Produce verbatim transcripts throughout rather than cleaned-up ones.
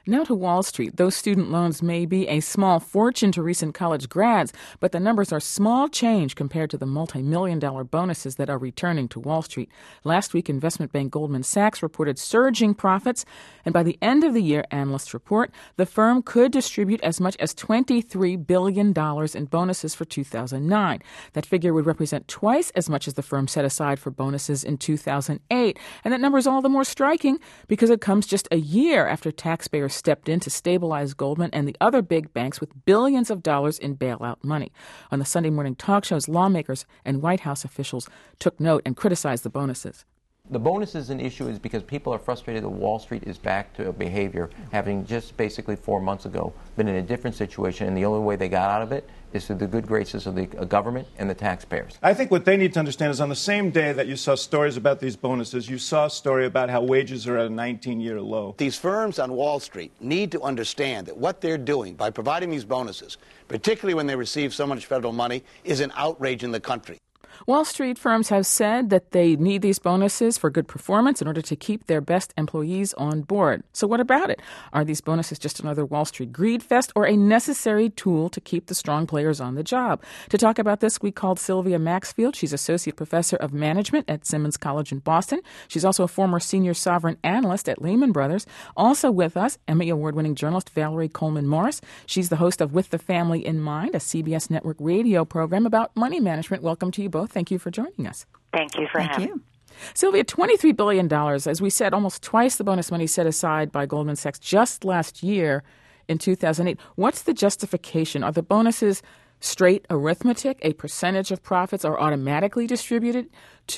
Now to Wall Street. Those student loans may be a small fortune to recent college grads, but the numbers are small change compared to the multi-million dollar bonuses that are returning to Wall Street. Last week, investment bank Goldman Sachs reported surging profits, and by the end of the year, analysts report, the firm could distribute as much as twenty-three billion dollars in bonuses for two thousand nine. That figure would represent twice as much as the firm set aside for bonuses in two thousand eight, and that number is all the more striking because it comes just a year after taxpayers stepped in to stabilize Goldman and the other big banks with billions of dollars in bailout money. On the Sunday morning talk shows, lawmakers and White House officials took note and criticized the bonuses. The bonus is an issue is because people are frustrated that Wall Street is back to a behavior having just basically four months ago been in a different situation, and the only way they got out of it is through the good graces of the government and the taxpayers. I think what they need to understand is on the same day that you saw stories about these bonuses, you saw a story about how wages are at a nineteen-year low. These firms on Wall Street need to understand that what they're doing by providing these bonuses, particularly when they receive so much federal money, is an outrage in the country. Wall Street firms have said that they need these bonuses for good performance in order to keep their best employees on board. So what about it? Are these bonuses just another Wall Street greed fest or a necessary tool to keep the strong players on the job? To talk about this, we called Sylvia Maxfield. She's Associate Professor of Management at Simmons College in Boston. She's also a former Senior Sovereign Analyst at Lehman Brothers. Also with us, Emmy Award-winning journalist Valerie Coleman Morris. She's the host of With the Family in Mind, a C B S network radio program about money management. Welcome to you both. Thank you for joining us. Thank you for Thank having you. me. Sylvia, twenty-three billion dollars, as we said, almost twice the bonus money set aside by Goldman Sachs just last year in two thousand eight. What's the justification? Are the bonuses straight arithmetic? A percentage of profits are automatically distributed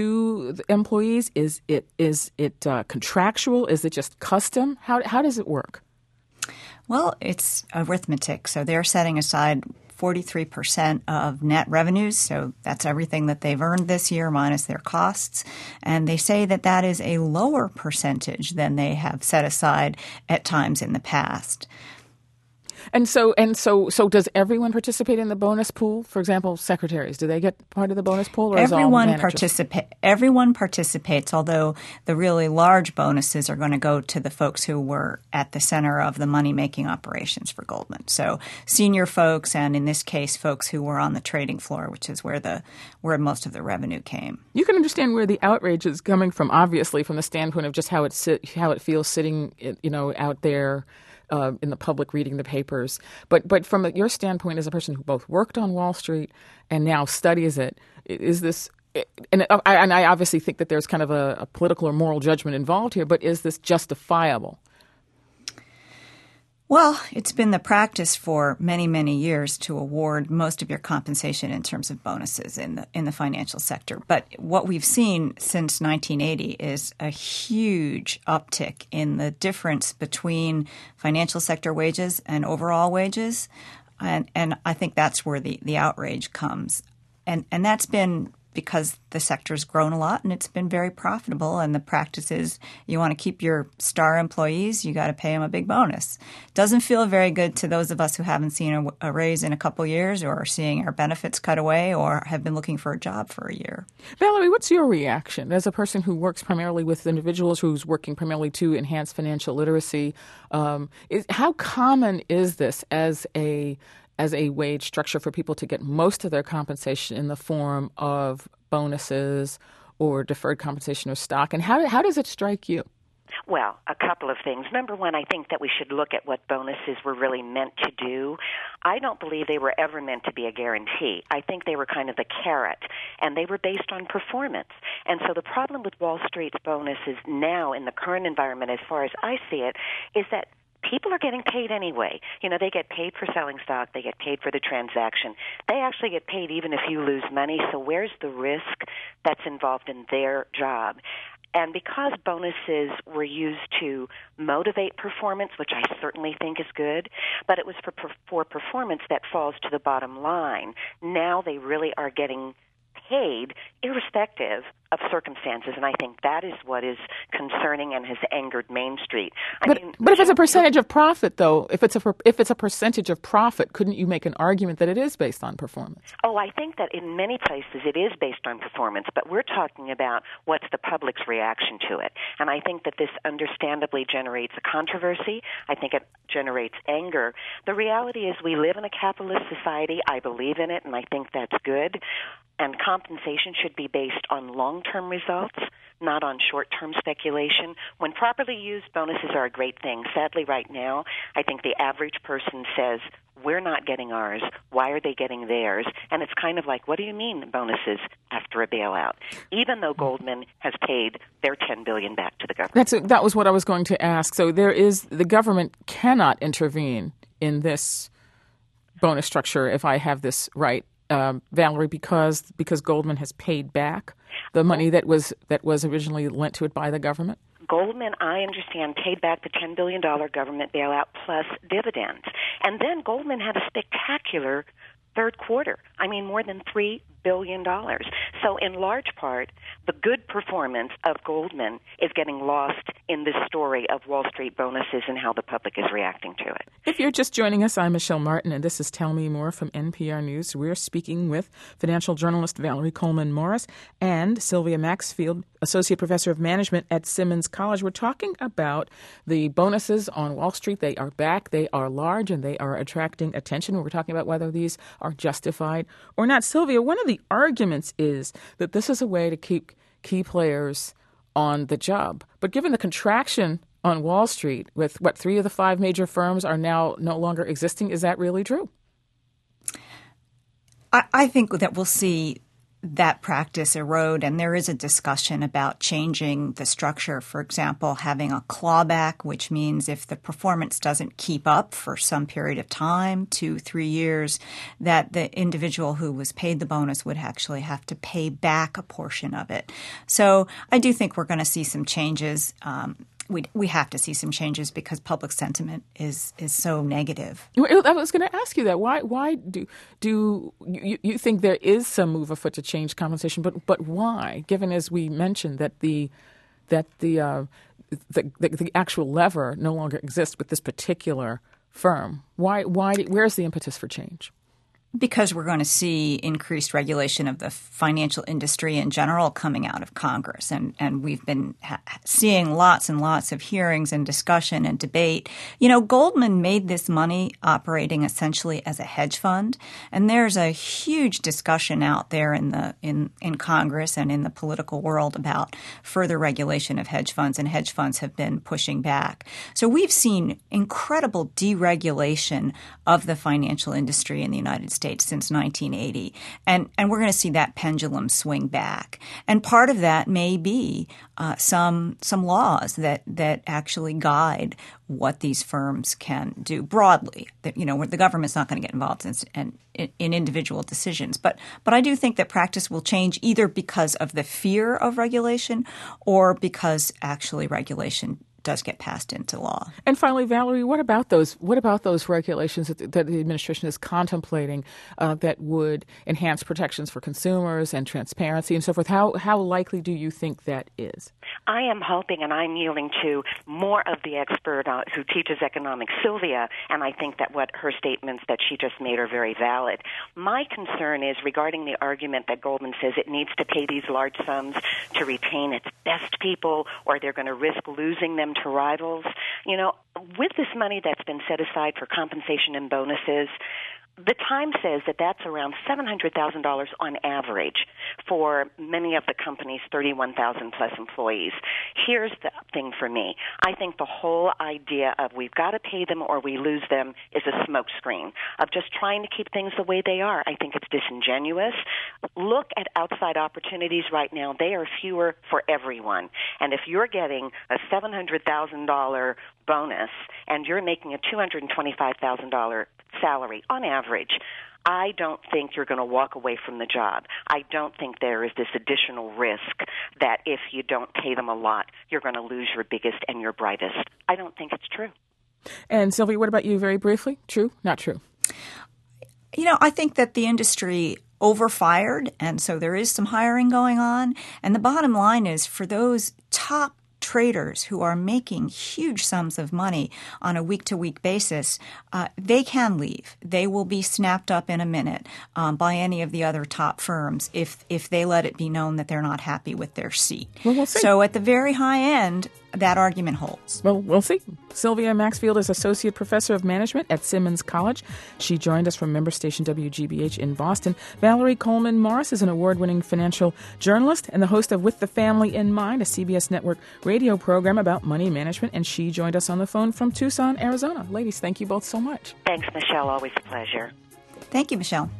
to the employees? Is it is it uh, contractual? Is it just custom? How how does it work? Well, it's arithmetic. So they're setting aside forty-three percent of net revenues. So that's everything that they've earned this year minus their costs. And they say that that is a lower percentage than they have set aside at times in the past. And so and so so does everyone participate in the bonus pool? For example, secretaries, do they get part of the bonus pool, or everyone is all participa- everyone participates, although the really large bonuses are going to go to the folks who were at the center of the money-making operations for Goldman. So senior folks, and in this case, folks who were on the trading floor, which is where the where most of the revenue came. You can understand where the outrage is coming from, obviously, from the standpoint of just how it sit, how it feels sitting, you know, out there Uh, in the public reading the papers. But but from your standpoint as a person who both worked on Wall Street and now studies it, is this – and I, and I obviously think that there's kind of a, a political or moral judgment involved here, but is this justifiable? Well, it's been the practice for many, many years to award most of your compensation in terms of bonuses in the in the financial sector. But what we've seen since nineteen eighty is a huge uptick in the difference between financial sector wages and overall wages. And, and I think that's where the, the outrage comes. And, and that's been because the sector's grown a lot and it's been very profitable, and the practice is you want to keep your star employees, you got to pay them a big bonus. Doesn't feel very good to those of us who haven't seen a, a raise in a couple years, or are seeing our benefits cut away, or have been looking for a job for a year. Valerie, what's your reaction as a person who works primarily with individuals, who's working primarily to enhance financial literacy? Um, is, how common is this as a as a wage structure for people to get most of their compensation in the form of bonuses or deferred compensation or stock? And how how does it strike you? Well, a couple of things. Number one, I think that we should look at what bonuses were really meant to do. I don't believe they were ever meant to be a guarantee. I think they were kind of the carrot, and they were based on performance. And so the problem with Wall Street's bonuses now in the current environment, as far as I see it, is that people are getting paid anyway. You know, they get paid for selling stock. They get paid for the transaction. They actually get paid even if you lose money. So where's the risk that's involved in their job? And because bonuses were used to motivate performance, which I certainly think is good, but it was for, for performance that falls to the bottom line, now they really are getting paid irrespective of circumstances, and I think that is what is concerning and has angered Main Street. I but mean, but if it's a percentage of profit, though, if it's a if it's a percentage of profit, couldn't you make an argument that it is based on performance? Oh, I think that in many places it is based on performance, but we're talking about what's the public's reaction to it. And I think that this understandably generates a controversy. I think it generates anger. The reality is we live in a capitalist society. I believe in it, and I think that's good. And compensation should be based on long-term results, not on short-term speculation. When properly used, bonuses are a great thing. Sadly, right now, I think the average person says, we're not getting ours. Why are they getting theirs? And it's kind of like, what do you mean bonuses after a bailout? Even though Goldman has paid their ten billion dollars back to the government. That's a, that was what I was going to ask. So there is the government cannot intervene in this bonus structure, if I have this right. Um, Valerie, because because Goldman has paid back the money that was that was originally lent to it by the government? Goldman, I understand, paid back the ten billion dollars government bailout plus dividends. And then Goldman had a spectacular third quarter. I mean, more than three billion dollars. So in large part, the good performance of Goldman is getting lost in this story of Wall Street bonuses and how the public is reacting to it. If you're just joining us, I'm Michelle Martin, and this is Tell Me More from N P R News. We're speaking with financial journalist Valerie Coleman Morris and Sylvia Maxfield, Associate Professor of Management at Simmons College. We're talking about the bonuses on Wall Street. They are back, they are large, and they are attracting attention. We're talking about whether these are justified or not. Sylvia, one of the arguments is that this is a way to keep key players on the job. But given the contraction on Wall Street, with what three of the five major firms are now no longer existing, is that really true? I, I think that we'll see that practice erode, and there is a discussion about changing the structure. For example, having a clawback, which means if the performance doesn't keep up for some period of time, two, three years, that the individual who was paid the bonus would actually have to pay back a portion of it. So I do think we're going to see some changes. Um, We we have to see some changes because public sentiment is is so negative. I was going to ask you that. Why why do do you, you think there is some move afoot to change compensation? But but why? Given, as we mentioned, that the that the uh, the, the the actual lever no longer exists with this particular firm. Why why where's the impetus for change? Because we're going to see increased regulation of the financial industry in general coming out of Congress. And, and we've been ha- seeing lots and lots of hearings and discussion and debate. You know, Goldman made this money operating essentially as a hedge fund. And there's a huge discussion out there in the in, in Congress and in the political world about further regulation of hedge funds. And hedge funds have been pushing back. So we've seen incredible deregulation of the financial industry in the United States since nineteen eighty. And, and we're going to see that pendulum swing back. And part of that may be uh, some some laws that, that actually guide what these firms can do broadly. That, you know, the government's not going to get involved in, in, in individual decisions. But but I do think that practice will change either because of the fear of regulation or because actually regulation does get passed into law. And finally, Valerie, what about those what about those regulations that, that the administration is contemplating uh, that would enhance protections for consumers and transparency and so forth? How how likely do you think that is? I am hoping, and I'm yielding to more of the expert uh, who teaches economics, Sylvia, and I think that what her statements that she just made are very valid. My concern is regarding the argument that Goldman says it needs to pay these large sums to retain its best people, or they're going to risk losing them to rivals. You know, with this money that's been set aside for compensation and bonuses, the Times says that that's around seven hundred thousand dollars on average for many of the company's thirty-one thousand plus employees. Here's the thing for me. I think the whole idea of we've got to pay them or we lose them is a smokescreen of just trying to keep things the way they are. I think it's disingenuous. Look at outside opportunities right now. They are fewer for everyone. And if you're getting a seven hundred thousand dollars bonus and you're making a two hundred twenty-five thousand dollars salary on average, I don't think you're going to walk away from the job. I don't think there is this additional risk that if you don't pay them a lot, you're going to lose your biggest and your brightest. I don't think it's true. And Sylvia, what about you very briefly? True? Not true? You know, I think that the industry overfired, and so there is some hiring going on. And the bottom line is, for those top traders who are making huge sums of money on a week-to-week basis, uh, they can leave. They will be snapped up in a minute um, by any of the other top firms if if they let it be known that they're not happy with their seat. Well, we'll see. So at the very high end, that argument holds. Well, we'll see. Sylvia Maxfield is Associate Professor of Management at Simmons College. She joined us from member station W G B H in Boston. Valerie Coleman Morris is an award-winning financial journalist and the host of With the Family in Mind, a C B S network radio program about money management, and she joined us on the phone from Tucson, Arizona. Ladies, thank you both so much. Thanks, Michelle. Always a pleasure. Thank you, Michelle.